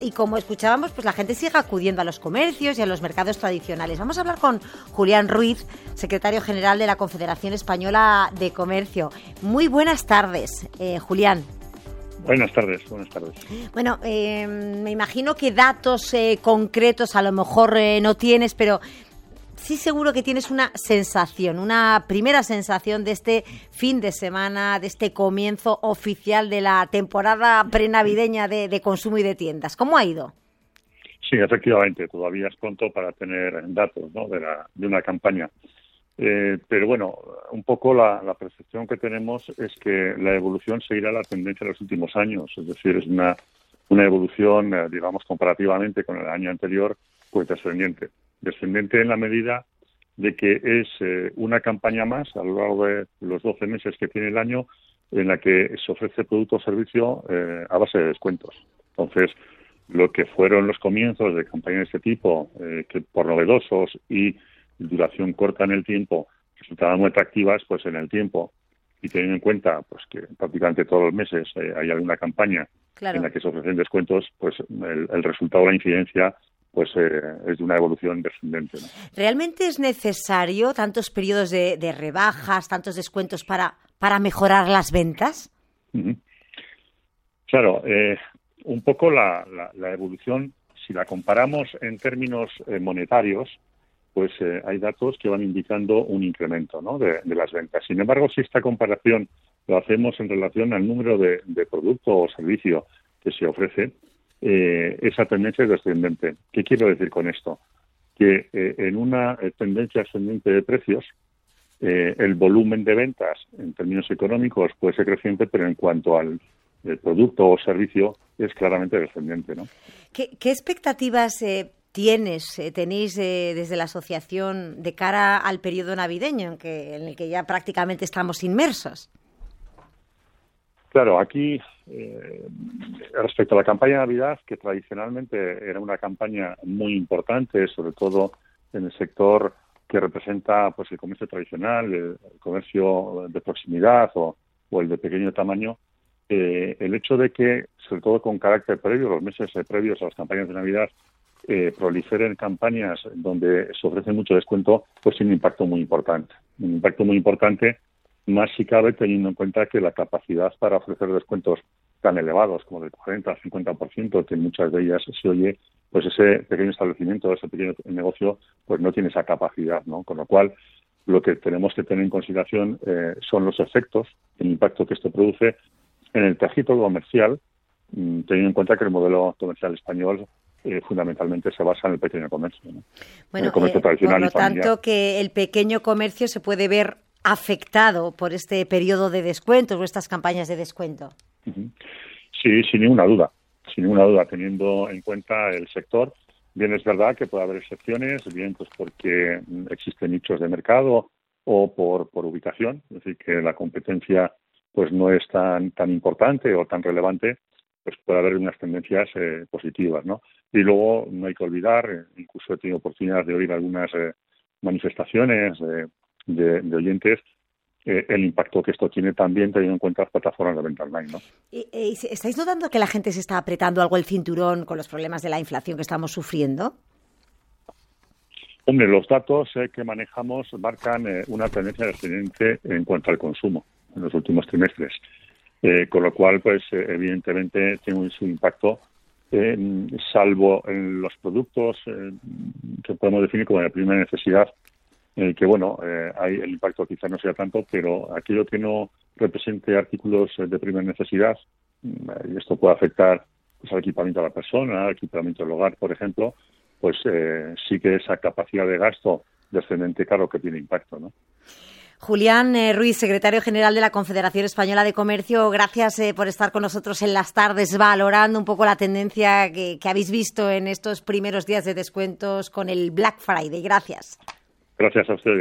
Y como escuchábamos, pues la gente sigue acudiendo a los comercios y a los mercados tradicionales. Vamos a hablar con Julián Ruiz, secretario general de la Confederación Española de Comercio. Muy buenas tardes, Julián. Buenas tardes. Bueno, me imagino que datos concretos a lo mejor no tienes, pero sí seguro que tienes una sensación, una primera sensación de este fin de semana, de este comienzo oficial de la temporada prenavideña de consumo y de tiendas. ¿Cómo ha ido? Sí, efectivamente, todavía es pronto para tener datos, ¿no?, de una campaña. Pero bueno, un poco la percepción que tenemos es que la evolución seguirá la tendencia de los últimos años, es decir, es una evolución, digamos, comparativamente con el año anterior, pues descendiente. Descendente en la medida de que es una campaña más a lo largo de los 12 meses que tiene el año en la que se ofrece producto o servicio a base de descuentos. Entonces, lo que fueron los comienzos de campañas de este tipo, que por novedosos y duración corta en el tiempo resultaban muy atractivas, pues en el tiempo, y teniendo en cuenta pues que prácticamente todos los meses hay alguna campaña en la que se ofrecen descuentos, pues el resultado, la incidencia, pues es de una evolución descendente, ¿no? ¿Realmente es necesario tantos periodos de rebajas, tantos descuentos para mejorar las ventas? Uh-huh. Claro, un poco la evolución, si la comparamos en términos monetarios, pues hay datos que van indicando un incremento, ¿no?, de las ventas. Sin embargo, si esta comparación lo hacemos en relación al número de producto o servicio que se ofrece, esa tendencia es descendente. ¿Qué quiero decir con esto? Que en una tendencia ascendente de precios, el volumen de ventas en términos económicos puede ser creciente, pero en cuanto al producto o servicio es claramente descendente, ¿no? ¿Qué expectativas tenéis desde la asociación de cara al periodo navideño en el que ya prácticamente estamos inmersos? Claro, aquí, respecto a la campaña de Navidad, que tradicionalmente era una campaña muy importante, sobre todo en el sector que representa pues el comercio tradicional, el comercio de proximidad o el de pequeño tamaño, el hecho de que, sobre todo con carácter previo, los meses previos a las campañas de Navidad, proliferen campañas donde se ofrece mucho descuento, pues tiene un impacto muy importante. Un impacto muy importante, más si cabe, teniendo en cuenta que la capacidad para ofrecer descuentos tan elevados como del 40 al 50%, que en muchas de ellas se oye, pues ese pequeño establecimiento, ese pequeño negocio, pues no tiene esa capacidad, ¿no? Con lo cual, lo que tenemos que tener en consideración son los efectos, el impacto que esto produce en el tejido comercial, teniendo en cuenta que el modelo comercial español fundamentalmente se basa en el pequeño comercio, ¿no? Bueno, el comercio tradicional por lo y familiar. tanto, que el pequeño comercio se puede ver afectado por este periodo de descuentos o estas campañas de descuento. Uh-huh. Sí, sin ninguna duda, teniendo en cuenta el sector. Bien, es verdad que puede haber excepciones, bien pues porque existen nichos de mercado o por ubicación, es decir, que la competencia pues no es tan importante o tan relevante, pues puede haber unas tendencias positivas, ¿no? Y luego no hay que olvidar, incluso he tenido oportunidad de oír algunas manifestaciones de oyentes, el impacto que esto tiene también teniendo en cuenta las plataformas de venta online, ¿no? ¿Estáis notando que la gente se está apretando algo el cinturón con los problemas de la inflación que estamos sufriendo? Hombre, los datos que manejamos marcan una tendencia descendente en cuanto al consumo en los últimos trimestres. Con lo cual, pues evidentemente tiene su impacto, salvo en los productos que podemos definir como de primera necesidad, que bueno, hay el impacto quizás no sea tanto, pero aquello que no represente artículos de primera necesidad, y esto puede afectar pues, al equipamiento de la persona, al equipamiento del hogar, por ejemplo, pues sí que esa capacidad de gasto descendente, claro que tiene impacto, ¿no? Julián Ruiz, secretario general de la Confederación Española de Comercio, gracias por estar con nosotros en las tardes, valorando un poco la tendencia que habéis visto en estos primeros días de descuentos con el Black Friday. Gracias. Gracias a ustedes.